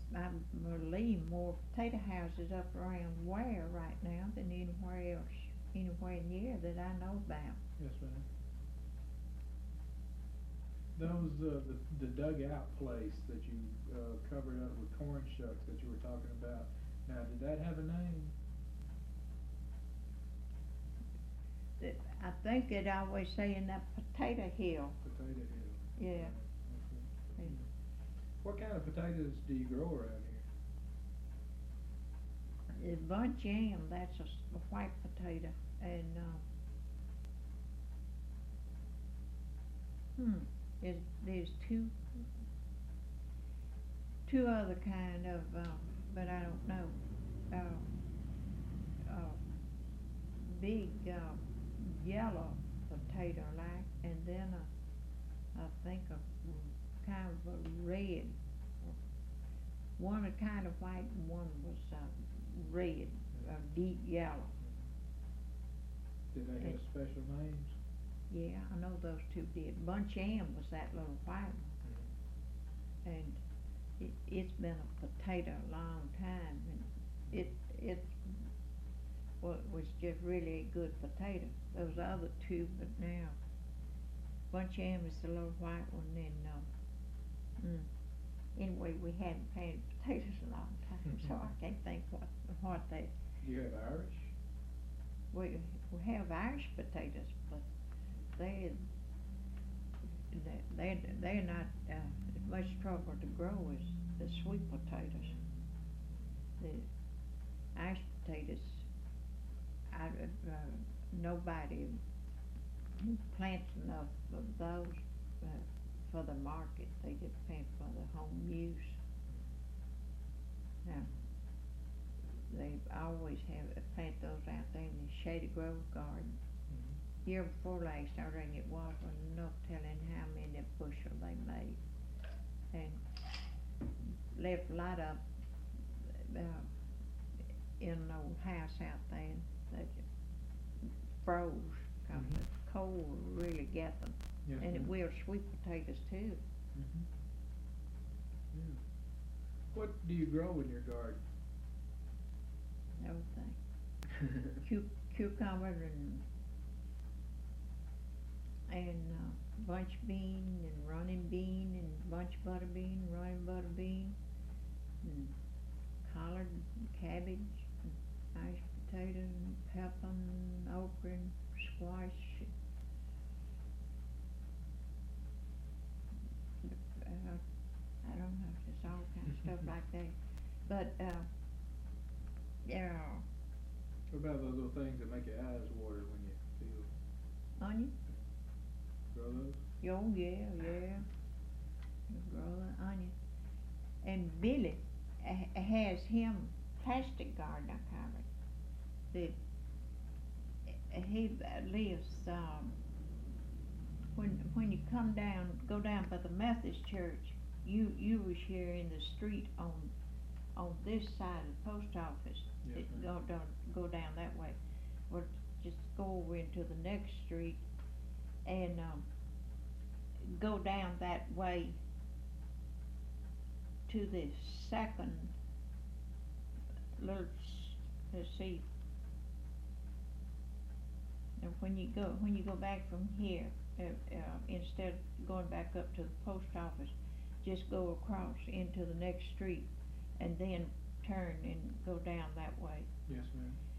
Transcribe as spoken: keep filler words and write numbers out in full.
I believe more potato houses up around Ware right now than anywhere else, anywhere near that I know about. Yes, ma'am. Those, uh, the, the dugout place that you, uh, covered up with corn shucks that you were talking about, now, did that have a name? That- I think it always saying that Potato Hill, Potato Hill? yeah. Right, okay. Yeah. What kind of potatoes do you grow around here? The bunch yam, that's a, s- a white potato, and, uh, hmm, there's, there's two, two other kind of, uh, but I don't know, uh, uh, big, uh, yellow potato like, and then a, I think a mm, kind of a red. One a kind of white and one was, uh, red, uh, deep yellow. Did they have And- special names? Yeah, I know those two did. Bunch M was that little white one, and it, it's been a potato a long time, and it, it wa- was just really a good potato. Those other two, but now, Bunch M is the little white one, and, uh, mm, anyway, we hadn't planted potatoes a long time, so I can't think what, what they, Do you have Irish? we, we have Irish potatoes, but they, they, they're, they're not, uh, as much trouble to grow as the sweet potatoes. The Irish potatoes, I, uh, nobody plants enough of those, uh, for the market, they just plant for the home use. Now, they always have, plant those out there in the Shady Grove garden. Mm-hmm. Year before last, I reckon it was, was enough telling how many bushel they made. And left a lot of, uh, in an old house out there that froze, cause Mhm. the cold really got them. Yes, And it ma'am. will sweet potatoes too, Mhm. Yeah. What do you grow in your garden? everything. Cu- cucumber and, and, uh, bunch bean and running bean and bunch butter bean, running butter bean, and collard and cabbage, and mashed potato and pepper and okra and squash. Uh, I don't know, just all kind of stuff like that. But, uh, yeah, What about those little things that make your eyes water when you feel, onion, grow those? oh yeah, yeah, you grow the onion. And Billy ha- has him plastic garden, I call it. The, he lives, um, when, when you come down, go down by the Methodist church, you, you was here in the street on, on this side of the post office. Yes, It ma'am. go, don't go down that way, or just go over into the next street and, um, go down that way to the second little, s- let's see. And when you go, when you go back from here, uh, uh, instead of going back up to the post office, just go across into the next street and then turn and go down that way. Yes, ma'am.